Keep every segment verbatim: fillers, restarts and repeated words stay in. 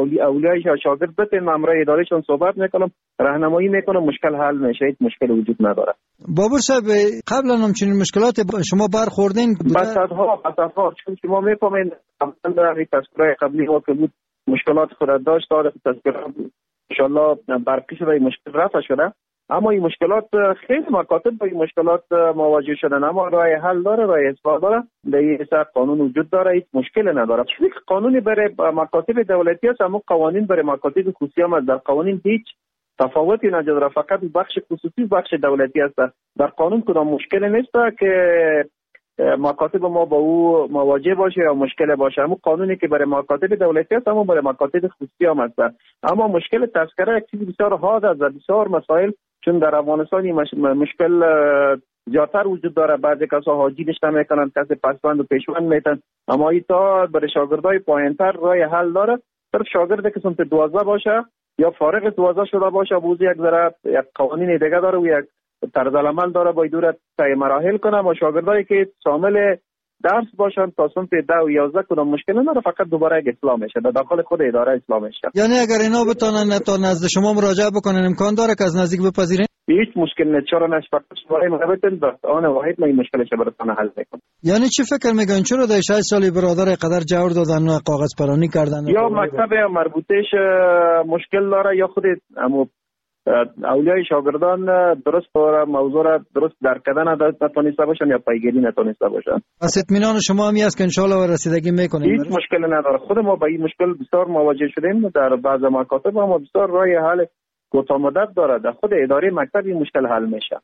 اولی اولیای شاگرد بتن امرای ادارهشون صحبت میکنم، راهنمایی میکنم، مشکل حل میشه، هیچ مشکل وجود نداره. بابور صاحب قبلا هم چنین مشکلات شما برخوردین؟ بساتها بساتها چون شما میفهمین قبلا در تذکره قبلی ها که بود مشکلات خود داشت، داره تذکره انشالله برقی شده مشکل رفع شده، اما این مشکلات خیلی مکاتب با این مشکلات مواجه شدن، اما راه حل داره، راه اصلاح داره، در این حساب قانون وجود داره، هیچ مشکل نداره. چون قانونی برای مکاتب دولتی است، اما قوانین برای مکاتب خصوصی هم در قوانین هیچ تفاوتی نداره، فقط بخش خصوصی بخش دولتی است. در قانون کدام مشکل نیست که مکاتب ما با او مواجه باشه یا مشکل باشه، اما قانونی که برای مکاتب دولتی است اما برای مکاتب خصوصی هم است. اما مشکل تذکره یک چیز بسیار حاد است و بسیار مسائل، چون در افغانستان مش... مشکل زیادتر وجود داره. بعضی کسا حاجی نشته میکنن، کسی پسوند و پیشوند میتن، اما ایتا برای شاگردای پایینتر راه حل داره. صرف شاگرد که سمت دوازده باشه یا فارغ دوازده شده باشه، بوزی یک ذره یک قوانین دیگه داره و یک طرز عمل داره، باید دورت طی مراحل کنه. و شاگردایی که شامل درس باشن تا صنف ده و یازده کدام مشکل نداره، فقط دوباره یک اصلاح میشه در داخل خود اداره اصلاح میشه. یعنی اگر اینا بتونن تا نزد شما مراجعه بکنن امکان داره که از نزدیک بپذیرین؟ هیچ مشکل نیست، چرا نه، فقط شما مقابلتون بس آن واحد ما این مشکلش براتون حل میکنم. یعنی چی فکر میکنین چرا در شش سال برادر قدر جور دادن و کاغذ پرانی کردن؟ یا مکتب مربوطهش مشکل داره یا خود اما اولیای شاگردان درست داره موضوع را درست درک کردن نتونسته باشن یا پیگیری نتونسته باشن. پس اطمینان شما همی است که ان شاء الله رسیدگی میکنیم؟ هیچ مشکل نداره، خود ما با این مشکل بسیار مواجه شدیم در بعض مکاتب، اما بسیار راه حل کوتاه مدت داره، در خود اداره مکتب این مشکل حل میشه.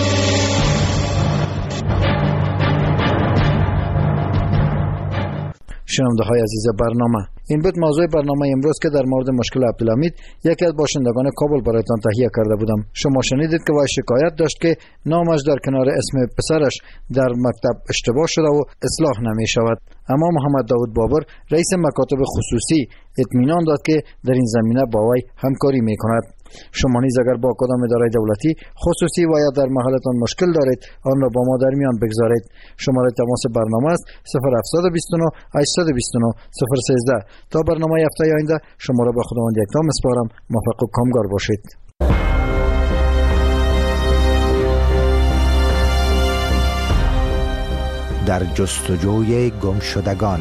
شنونده های عزیز برنامه، این بود موضوع برنامه امروز که در مورد مشکل عبدالحمید یکی از باشندگان کابل برایتان تهیه کرده بودم. شما شنیدید که وای شکایت داشت که نامش در کنار اسم پسرش در مکتب اشتباه شده و اصلاح نمی شود. اما محمد داود بابر رئیس مکاتب خصوصی اطمینان داد که در این زمینه با وی همکاری می کند. شما نیز اگر با کدام اداره دولتی خصوصی و یا در محلتان مشکل دارید آن را با ما در میان بگذارید. شماره تماس برنامه است صفر هفت دو نه هشت دو نه صفر یک سه. تا برنامه هفته آینده شما را به خداوند یکتا میسپارم. موفق و کامگار باشید. در جستجوی گمشدگان.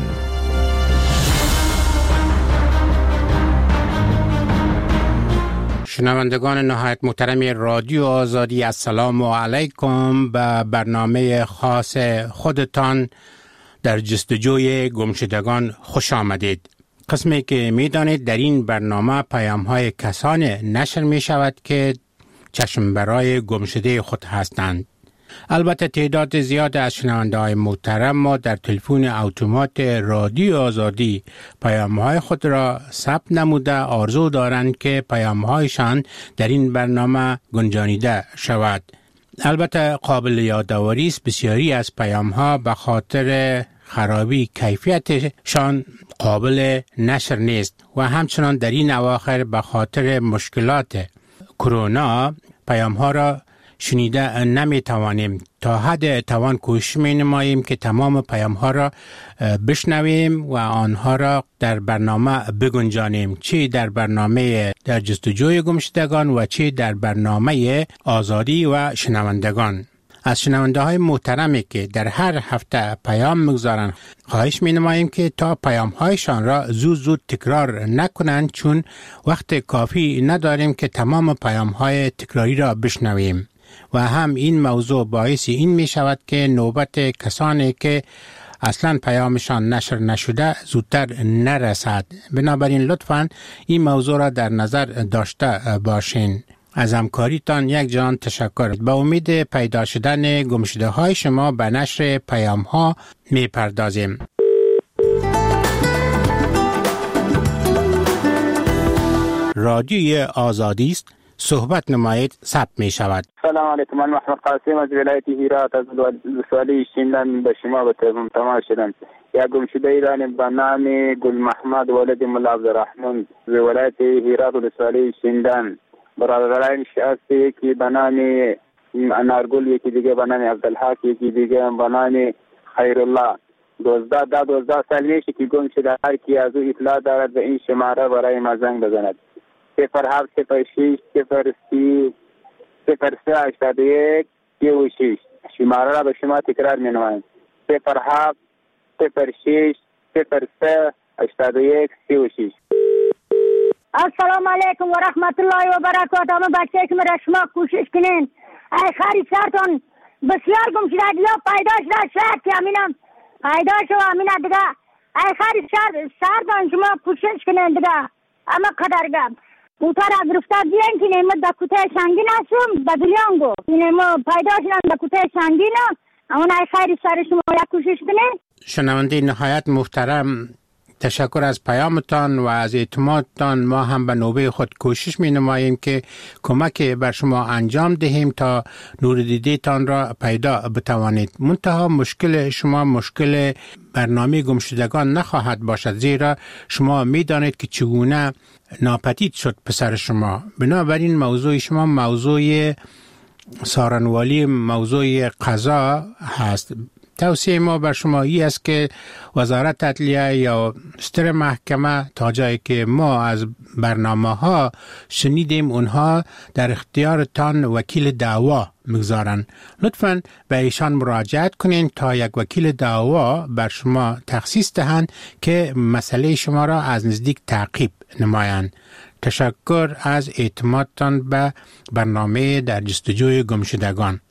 شنوندگان نهایت محترم رادیو آزادی، السلام علیکم. به برنامه خاص خودتان در جستجوی گمشدگان خوش آمدید. قسمی که می دانید در این برنامه پیام های کسان نشر می شود که چشم برای گمشده خود هستند. البته تعداد زیاد از شنونده های محترم ما در تلفن اتومات رادیو آزادی پیام های خود را ثبت نموده آرزو دارند که پیام هایشان در این برنامه گنجانیده شود. البته قابل یادآوری است بسیاری از پیام ها به خاطر خرابی کیفیتشان قابل نشر نیست و همچنان در این اواخر به خاطر مشکلات کرونا پیام ها را شنیده نمی توانیم. تا حد توان کوشش می نماییم که تمام پیام ها را بشنویم و آنها را در برنامه بگنجانیم، چه در برنامه در جستجوی گمشدگان و چه در برنامه آزادی و شنوندگان. از شنونده های محترمی که در هر هفته پیام میگذارند خواهش می نماییم که تا پیام هایشان را زود زود تکرار نکنند، چون وقت کافی نداریم که تمام پیام های تکراری را بشنویم و هم این موضوع باعث این می شود که نوبت کسانی که اصلا پیامشان نشر نشده زودتر نرسد. بنابراین لطفاً این موضوع را در نظر داشته باشین. از همکاریتان یک جان تشکر. با امید پیدا شدن گمشده های شما به نشر پیام ها می پردازیم. رادیوی آزادی است، صحبت نمایید، ثبت می شود. سلام علیکم، من محمد قاسم از ولایت هرات از ولسوالی شیندن به شما به تماس شدم. یا گمشده ایرانی به نام گل محمد ولد ملا عبدالرحمن از ولایت هرات ولسوالی شیندن. برادران شخصی که به نام انارگل، یکی دیگه به نام عبدالحق، یکی دیگه به نام خیرالله، دوازده ده دوازده سال میشه که گم شده. هر کی از او اطلاع دارد به این شماره برای ما زنگ بزند. صفر هفت صفر شش صفر سی صفر سه هشتاد و یک سی و شش. شماره را به شما تکرار می نمایم. صفر هفت صفر شش صفر سه هشتاد و یک سی و شش. السلام علیکم و رحمت الله و برکاته. همه بچه که میره شما کوشش کنین ای خرید سرتون بسیار گم شده یا پیدا شده شد که امینم پیدا شو امینه دیگه ای خرید سرتون شما کوشش کنین دیگه اما قدر گم اوتر از رفتار دیگه که نیمه دا کوته سنگین هستم بدلیانگو نیمه پیدا شدن دا کوته سنگین اما ای خرید سر شما یا کوشش کنین. شنونده نهایت محترم، تشکر از پیامتان و از اعتمادتان. ما هم به نوبه خود کوشش می نماییم که کمک بر شما انجام دهیم تا نور دیدتان را پیدا بتوانید. منتها مشکل شما مشکل برنامه گمشدگان نخواهد باشد، زیرا شما می دانید که چگونه ناپدید شد پسر شما. بنابراین موضوع شما موضوع سارنوالی، موضوع قضا هست. توصیه ما بر شما ای است که وزارت عدلیه یا ستر محکمه تا جایی که ما از برنامه ها شنیدیم اونها در اختیارتان وکیل دعوا مگذارن. لطفاً به ایشان مراجعت کنین تا یک وکیل دعوا بر شما تخصیص دهند که مسئله شما را از نزدیک تعقیب نمایند. تشکر از اعتمادتان به برنامه در جستجوی گمشدگان.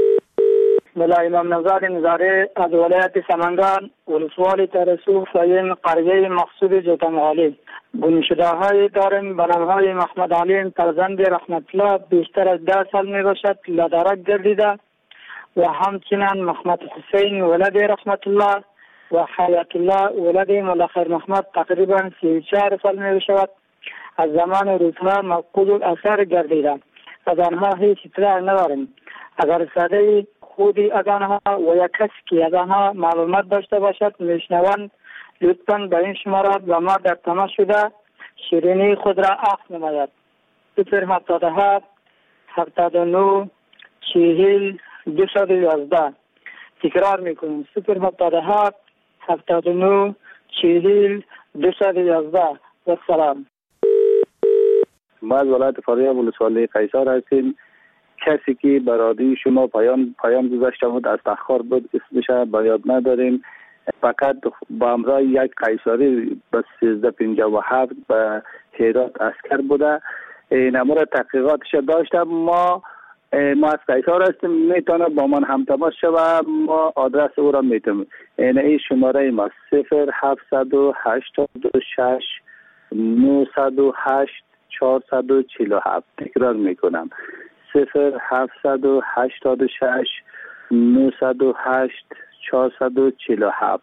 ملا امام نزار نزاره از ولایت سمنگان ولسوالی ترسو سایم قریه مقصود جوتمغالی. گمشده های داریم به نامهای محمد علیم فرزند رحمت الله بیشتر از ده سال می باشد لدرک گردیده و همچنین محمد حسین ولد رحمت الله و حیات الله ولد ملا خیر محمد تقریبا سی و چهار سال می باشد. از زمان روزها مفقود الاثر گردیده. از آنها هیچ اطلاع نداریم. اگر ساده خودی از آنها و یک کسی که از آنها معلومات داشته باشد میشنوند لطفاً به این شماره با ما در تماس شده شیرینی خود را عفو نماید. صفر هفتاد و هفت هفتاد و نه چهل دویست و یازده. تکرار میکنیم صفر هفتاد و هفت هفتاد و نه چهل دویست و یازده. و سلام. ما از ولایت فاریاب ولسوالی قیصر هستیم. کسی که برادری شما پیام پیام گذاشته بود از تخار بود، اسمش به یاد نداریم، فقط با همراه یک قیصری به سیزده پنجاه و هفت به هرات عسکر بوده. این امور تحقیقاتش داشتم. ما ما از قیصر هستیم، میتونه با من هم تماس شوه. ما آدرس او را میتونیم. این این شماره ما صفر هفتصد و هشتاد و شش نهصد و هشت چهارصد و چهل و هفت. تکرار میکنم صفر هفتصد و هشتاد و شش نهصد و هشت چهارصد و چهل و هفت.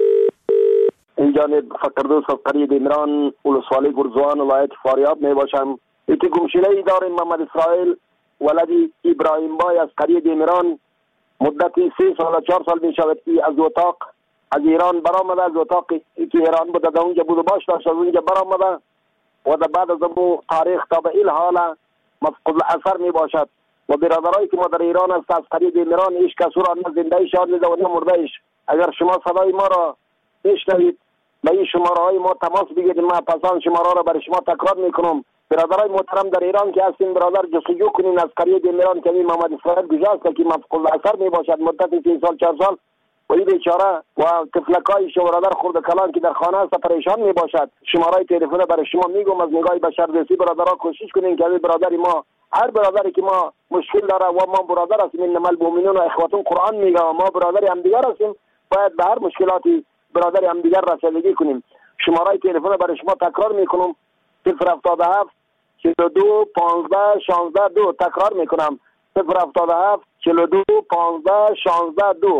این جانب فقردوس از قریه دیمران ولسوالی گرزوان ولایت فاریاب می باشم. یکی گمشده ای داریم محمد اسرائیل ولدی ابراهیم بای از قریه دیمران. مدتی سه سال چهار سال می شود که از اتاق از ایران برآمده. از اتاقی که ایران بوده در اونجا بود و باش داشت، از اونجا برآمده و در بعد از اون تاریخ تا به این حال مفقود الاثر می باشد. و برادرایی که ما در ایران است از قریه دیمران هیچ کس را نه زنده شاد دیده و نه مرده ایش. اگر شما صدای ما را بشنوید به این شماره های ما تماس بگیرید. ما پسان شماره را برای شما تکرار میکنم. برادرای محترم در ایران که هستین برادر جستجو کنین از قریه دیمران که محمد اسرائیل گذاشته که مفقود الاثر می باشد مدت سه سال چهار سال و این بیچاره و طفلکای شو برادر خرد کلان که در خانه است پریشان می باشد. شماره تلفن برای شما میگم از نگاه بشردوستی برادرها کوشش کنین که برادری ما هر برادری که ما مشکل داره و ما برادر هستیم انما المؤمنون و اخوتون قرآن میگه و ما برادری هم دیگر هستیم باید به هر مشکلاتی برادری هم دیگر رسیدگی کنیم. شماره تلفن برای شما تکرار میکنم صفر هفتاد و هفت چهل و دو پانزده شانزده دو. تکرار میکنم صفر هفتاد و هفت چهل و دو پانزده شانزده دو.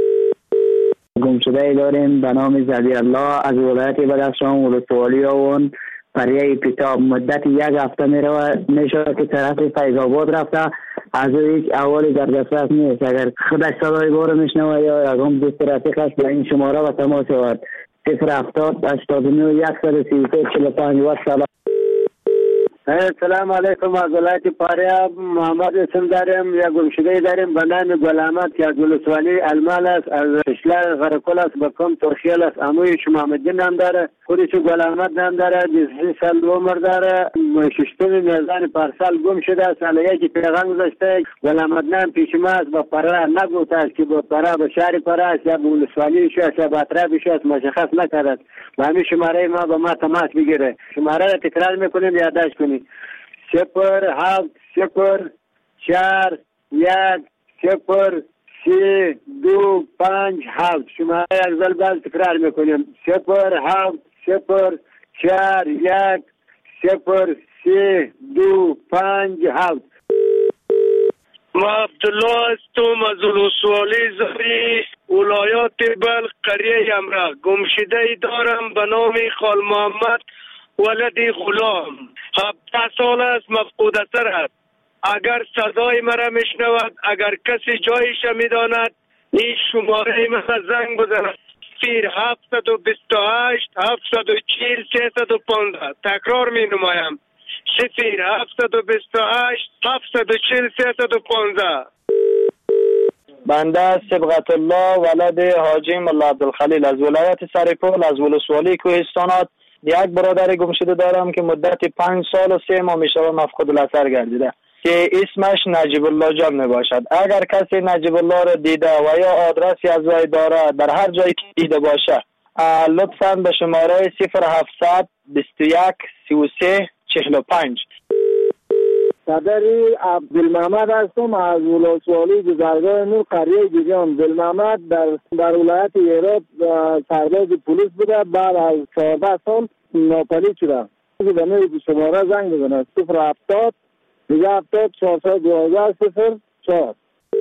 گمشده ای داریم به نام زبی الله از ولایت بدخشان ولسوالی آون قریه پیتاب. مدت یک هفته می رود می شود که طرف فیض آباد رفته. از او هیچ احوالی در دسترس نیست. اگر خودش صدای بار میشنوه یا یکم دوست رفیقش به این شماره و تماس شود صفر هفتاد هشتاد و نه صد و سی و سه چهل و پنج. و سلام. سلام علیکم. از ولایت فاریاب محمد اسم داریم. یک گمشده داریم به نام گل احمد که از ولسوالی المال است، از اشلال غرقل است، به کم ترخیل است. عموی شما محمدی نام داره، خودش گل احمد نام داره، بیست سال عمر داره. ششتم میزان پارسال گم شده است. سال یکی پیغام گذاشته گل احمد نام پیش ما است. با پرا نگفته است که با پرا به شهر پرا است یا به ولسوالی شو یا به اطراف شو است، مشخص نکرد. با همین شماره ما با ما تماس بگیره. شماره را تکرار میکنیم یادداشت کنید. صفر هفت صفر چهار یک صفر سه دو پنج هفت. شما یک ذل باز تکرار میکنیم. صفر هفت صفر چهار یک صفر سه دو پنج هفت. ما عبدالله هستم از ولسوالی زاری ولایات بلخ قریه یمرا. گمشده ای دارم به نام خال محمد ولدی غلام. هفده سال است مفقود اثر است. اگر صدای مرا میشنود، اگر کسی جایش میداند، این شماره مرا زنگ بزند. صفر هفت دو هشت هفت دو چهل سه دو پانزده. تکرار می نمایم. صفر هفت دو هشت هفت دو چهل سه دو پانزده. بنده صبغت الله ولد حاجی ملا عبدالخلیل از ولایت سرپل از ولسوالی کوهستانات. یک برادر گمشده دارم که مدت پنج سال و سه ماه میشه مفقود الاثر گردیده که اسمش نجیب الله جان می باشد. اگر کسی نجیب الله را دیده و یا آدرسی از وی داره در هر جایی که دیده باشه، لطفاً به شماره صفر هفتصد بیست و یک سی و سه چهل و پنج. صدری عبدالمحمد هستم از ولسوالی گذرگاه نور قریه گیجان. عبدالمحمد در در ولایت هرات سرباز پلیس بوده، بعد از چهارده سال ناپدید شده. به نوع شماره زنگ بزنه. صفر هفتاد دیگه هفتاد چهارصد دوازده صفر چهار.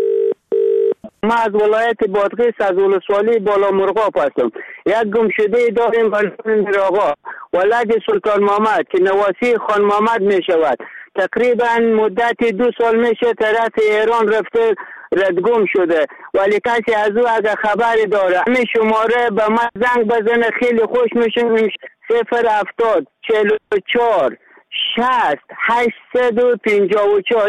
ما از ولایت بادغیس از ولسوالی بالا مرغاب هستم. یک گمشده داریم به نام میرآقا ولد سلطان محمد که نواسی خان محمد می شود. تقریبا مدت دو سال میشه طرف ایران رفته ردگم شده، ولی کسی از او اگر خبری داره همین شماره به من زنگ بزنه خیلی خوش میشه. صفر هفتاد چهل و چهار شصت هشتصد و پنجاه و چهار.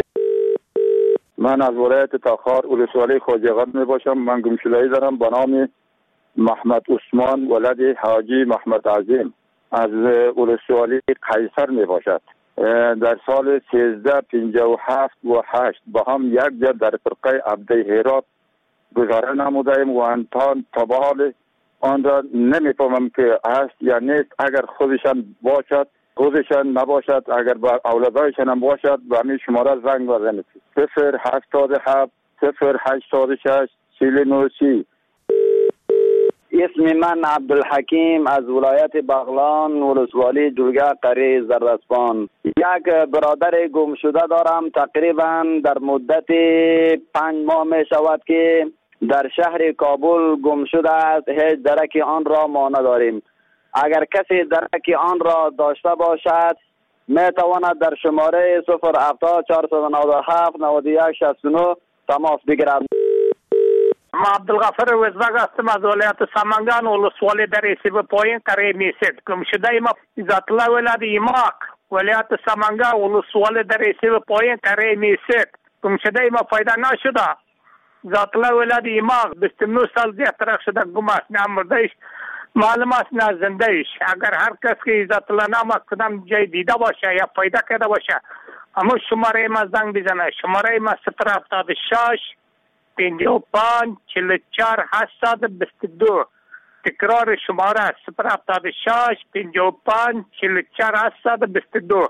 من از ولایت تاخار ولسوالی خواجه می باشم. من گمشده‌ای دارم به نام محمد عثمان ولد حاجی محمد عظیم از ولسوالی قیصر می باشد. در سال سیزده پنجاه و هفت و هشت با هم یک جا در فرقه عبده هرات گذاره نمودیم و انتان تا به حال آن را نمیفهمم که هست یا نیست. اگر خودشان باشد خودشان نباشد، اگر با اولادایشان هم باشد به همین شماره زنگ بزنید. صفر هفتاد هفت صفر هشتاد شش چهل و نه سی. اسم من عبدالحکیم از ولایت بغلان ولسوالی جرگه قریه زردسپان. یک برادر گم شده دارم. تقریبا در مدت پنج ماه می شود که در شهر کابل گم شده است. هیچ درک آن را ما نداریم. اگر کسی درک آن را داشته باشد می تواند در شماره صفر هفتاد چهارصد و نود و هفت نود و یک شصت و نه تماس بگیرد. ما عبدالغفر وزبگ هستم از ولایت سمنگان ولسوالی در ایسیب پایین قریه میسید. گمشده ما ذات الله ولد ایماق ولایت سمنگان ولسوالی در ایسیب پایین قریه میسید. گمشده ما پیدا نشده. ذات الله ولد ایماق بیست و نه سال دیگه ترک شده گم است. نه مردهش معلوم است نه زندهش. اگر هر کس که ذات الله نام کدام جای دیده باشه یا پیدا کرده باشه اما شماره ما زنگ بزنه. شماره ما صفر هفتاد شش پنجاه و پنج چهل و چهار هشتصد و بیست و دو. تکرار شماره صفر هفتاد شش پنجاه و پنج چهل و چهار هشتصد و بیست و دو.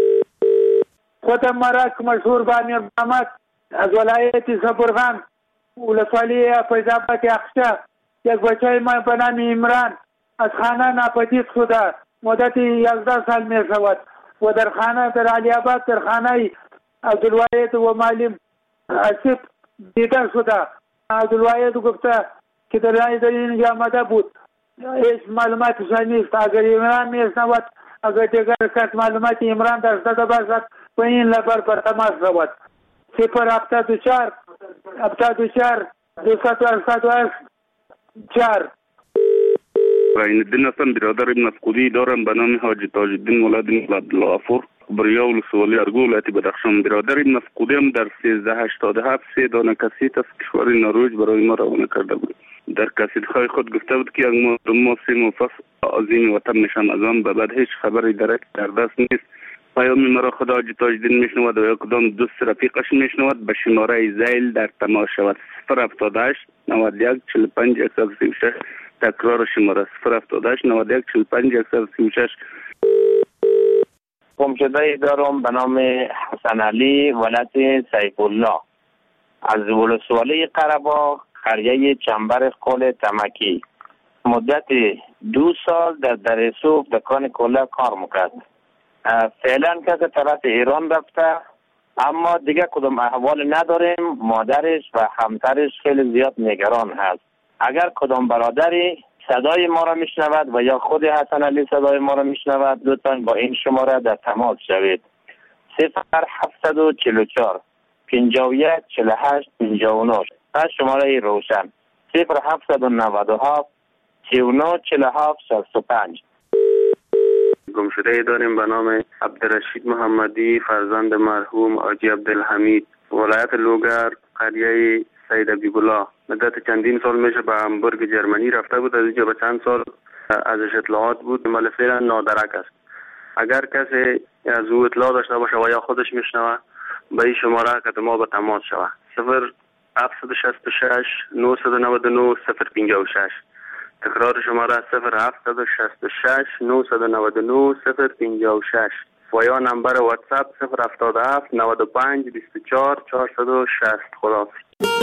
خودم مرک مشهور بانی محمد از ولایت زبرغان ولسوالی فیض‌آباد اخشا. یک بچه ما به نام عمران از خانه ناپدید شده مدت یازده سال می شود و در خانه در علی آباد در خانه عبدالواحد و معلم اسیب دیده شده. عبدالواحد گفته که در اینجا آمده بود. هیچ معلوماتش نیست. اگر عمران میشنود، اگر دیگر کس معلومات عمران داشته باشد و این لبر پر تماس شود. صفر هفتاد و چهار هفتاد و چهار دویست و هشتاد و هشت چهار. عین الدین هستم. برادر مفقودی دارم به نام حاجی تاج الدین ولد عبدالغفور بریا ولسوالی ارگو ولایت بدخشان. برادر مفقودم در سیزده هشتاد و هفت سه دانه کاسیت از کشور نروژ برای ما روانه کرده بود. در کاسیت‌های خود گفته بود که یک ما سه مفصل عظیم وطن نشان از آن به بعد هیچ خبری درک در دست نیست. پیام مرا خدا حاجی تاجدین میشنود و یا کدام دوست رفیقش میشنود به شماره زیل در تماس شود. صفر هفتاد و هشت نود و یک چهل و پنج صد و سی و شش. تکرار شماره صفر هفتاد و هشت نود و یک چهل و پنج صد و سی و شش. گمشده دارم به نام حسن علی ولایت سیف الله از ولسوالی قره‌باغ قریه چنبر قل تمکی. مدت دو سال در درسوف دکان کلا کار میکرد. فعلا که طرف ایران رفته اما دیگه کدام احوال نداریم. مادرش و همسرش خیلی زیاد نگران هست. اگر کدام برادری صدای ما را میشنود و یا خود حسن علی صدای ما را میشنود لطفاً با این شماره در تماس شوید. صفر هفتصد و چهل و چهار پنجاه و یک چهل و هشت پنجاه و نه و شماره روشن صفر هفتصد و نود و هفت سی و نه چهل و هفت شصت و پنج. گمشده داریم به نام عبدالرشید محمدی فرزند مرحوم حاجی عبدالحمید ولایت لوگر قریه سید حبیب‌الله. مدت چندین سال میشه به همبورگ جرمنی رفته بود. از اینجا به چند سال ازش اطلاعات بود ولی فعلا نادرک است. اگر کسی از او اطلاع داشته باشه و یا خودش میشنوه به این شماره که ما به تماس شوه. صفر هفتصد و شصت و شش نهصد و نود و نه صفر پنجاه و شش. تکرار شماره صفر هفتصد و شصت و شش نهصد و نود و نه صفر پنجاه و شش و یا نمبر واتساپ صفر هفتاد و هفت نود و پنج بیست و چهار چهارصد و شصت. خداحافظ.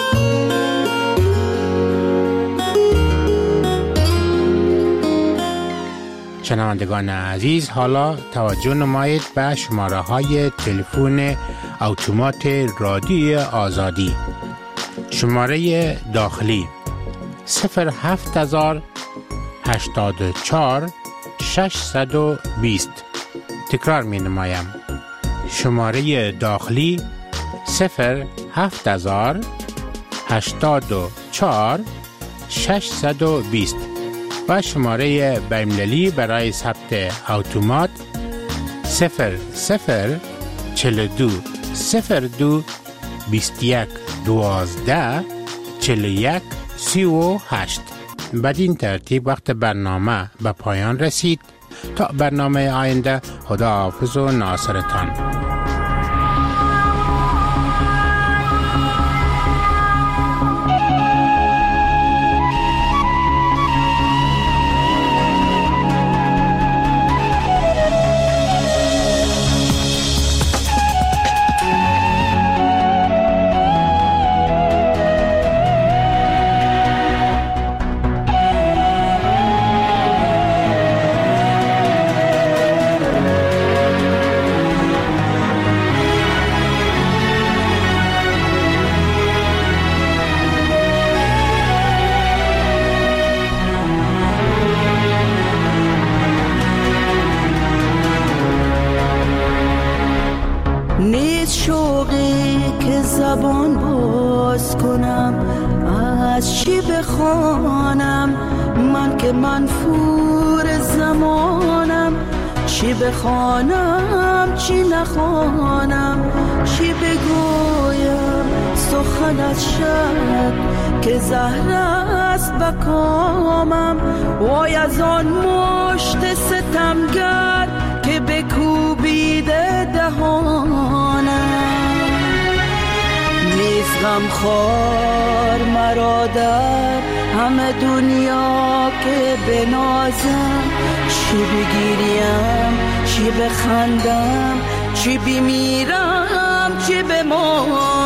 شنوندگان عزیز، حالا توجه نمایید به شماره های تلفن اتومات رادیو آزادی. شماره داخلی صفر هفت هزار هشتاد و چهار ششصد و بیست. تکرار می نمایم. شماره داخلی صفر هفت هزار هشتاد و چهار ششصد و بیست و شماره بین‌المللی برای ثبت اتومات صفر صفر چهل و دو صفر دو بیست و یک دوازده چهل و یک سی و هشت. بدین ترتیب وقت برنامه به پایان رسید. تا برنامه آینده، خداحافظ و ناصرتان. بخوانم چی نخوانم، چی بگویم سخنت شد که زهر است به کامم. وای از آن مشت ستمگر که بکوبیده دهانم. نیست غمخوار مرا در همه دنیا که بنازم. چی بگیریم چی بخندم، چی بمیرم چی بمانم.